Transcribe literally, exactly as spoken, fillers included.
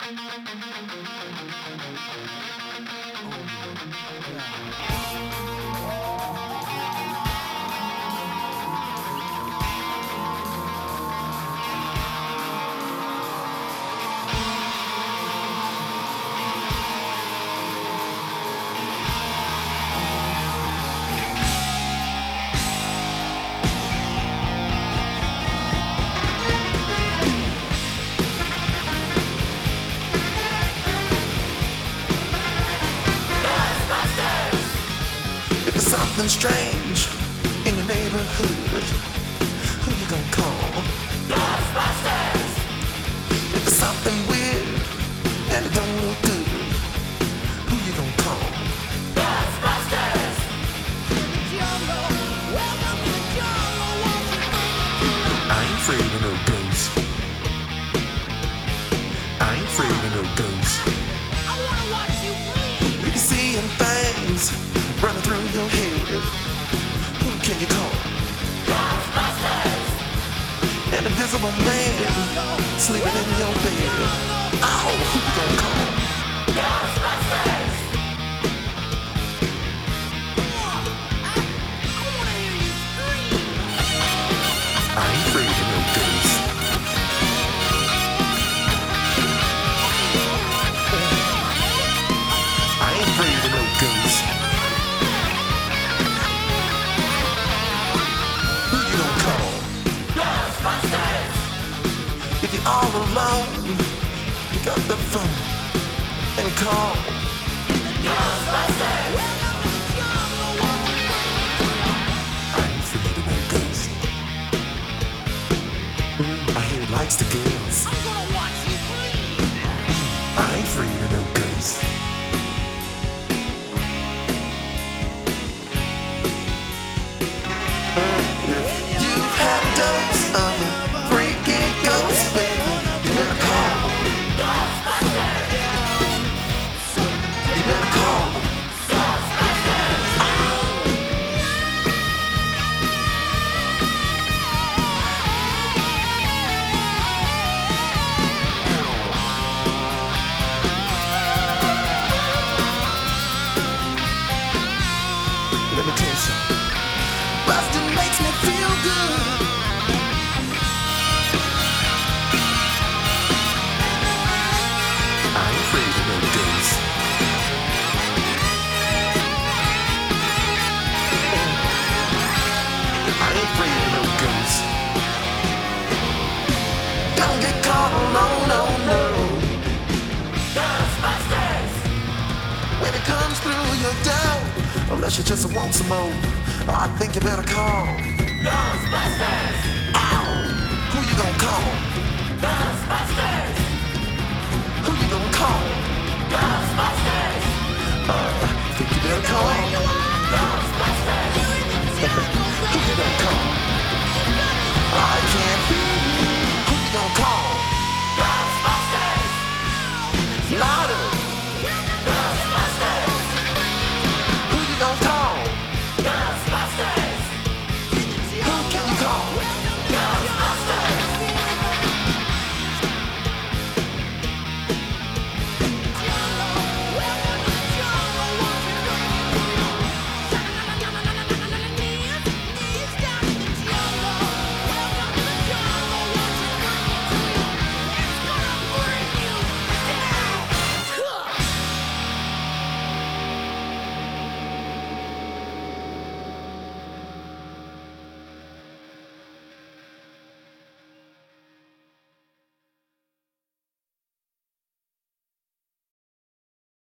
Something strange in your neighborhood. Who you gonna call? Ghostbusters! If there's something weird and it don't look good, who you gonna call? Ghostbusters! In the jungle, welcome to the jungle. I ain't afraid of no ghosts. I ain't afraid of no ghosts. I wanna watch you bleed. You can see them things running through your head. Who can you call? Ghostbusters! An invisible man sleeping in your bed. Oh, who you gonna call? Ghostbusters! I, I wanna hear you scream. I ain't afraid of no ghosts. I ain't afraid of no ghosts. If you're all alone, pick up the phone and call Ghostbusters! I ain't afraid of no ghosts. I hear he likes the girls. I'm gonna watch you bleed. I ain't afraid of no ghosts. You've had a dose of a freaky ghost, baby. You better call. You better call. Let me tell you something. Bustin' makes me feel good. I ain't afraid of no ghosts. I ain't afraid of no ghosts. Don't get caught, no, no, no. Ghostbusters! When it comes through your door, unless you just want some more, I think you better call. Ghostbusters! Ow! Who you gonna call? Ghostbusters! Who you gonna call? Ghostbusters! Uh, think you better call. Ghostbusters!